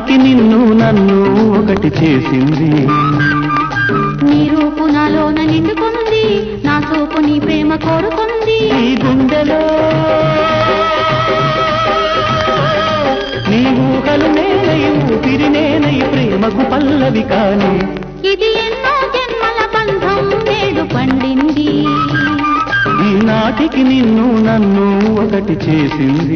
ఈనాటికి నిన్ను నన్ను ఒకటి చేసింది. నీ రూపు నాలోన నిండుకుంది, నా చూపు నీ ప్రేమ కోరుకుంది. ఈ గుండెలో నీ ఊహలు నేనై ఊపిరి నేనై ప్రేమకు పల్లవి కాని. ఇది ఎన్నో జన్మల బంధం నేడు పండింది. ఈనాటికి నిన్ను నన్ను ఒకటి చేసింది.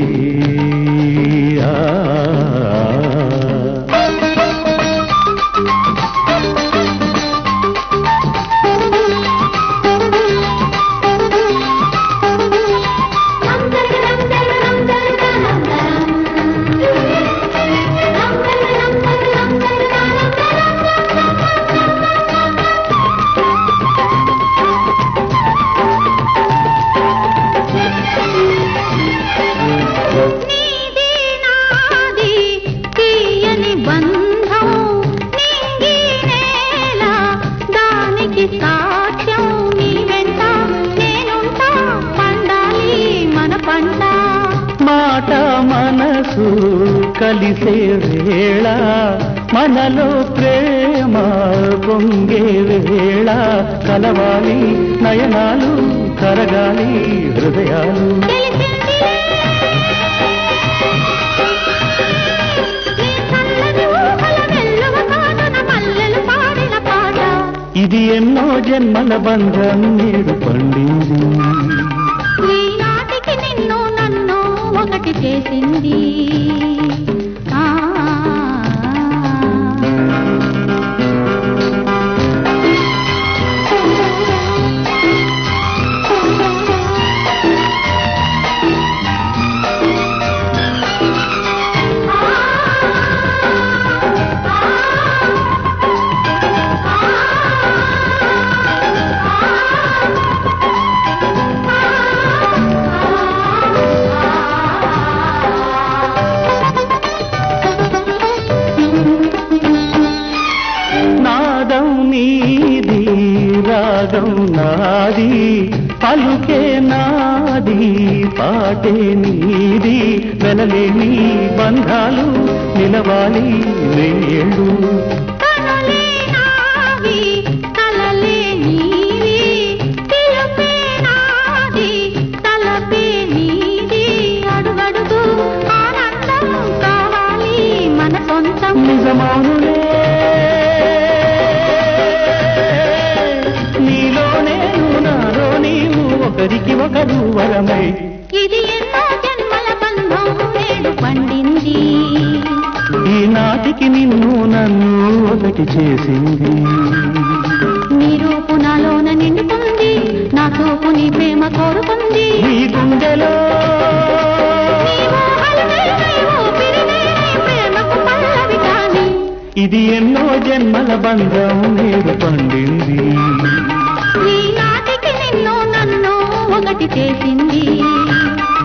మాట మనసు కలిసే వేళ మనలో ప్రేమ పొంగే వేళ కలవాలి నయనాలు కరగాలి హృదయాలు. ఇది ఎన్నో జన్మల బంధం నేడు పండింది. ఈనాటికి నిన్ను నన్ను ఒకటి చేసింది. నీది రాగం నాది పలుకే నాది పాటే నీది వెనలేని బంధాలు నిలవాలి వేళ్ళు. నిజమౌనులే ఒకరికి ఒకరు వరమై. ఇది ఎన్నో జన్మల బంధం నేడు పండింది. ఈనాటికి నిన్ను నన్ను ఒకటి చేసింది. నీ రూపు నాలోన నిండుకుంది, నా చూపు నీ ప్రేమ కోరుకుంది. నీ గుండెలో ప్రేమకు పల్లవి కాని. ఇది ఎన్నో జన్మల బంధం నేడు పండింది. ఈనాటికి నిన్ను నన్ను ఒకటి చేసింది.